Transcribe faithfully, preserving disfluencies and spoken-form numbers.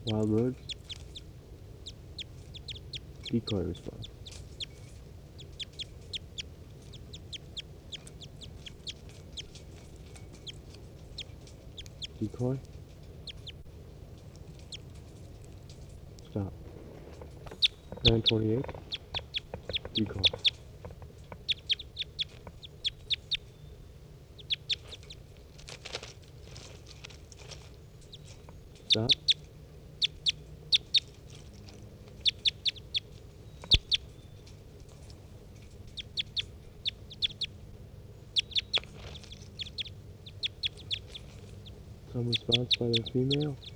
Wild birds. Decoy response. Decoy. Stop. nine twenty-eight. Decoy. Stop. Some response by the female.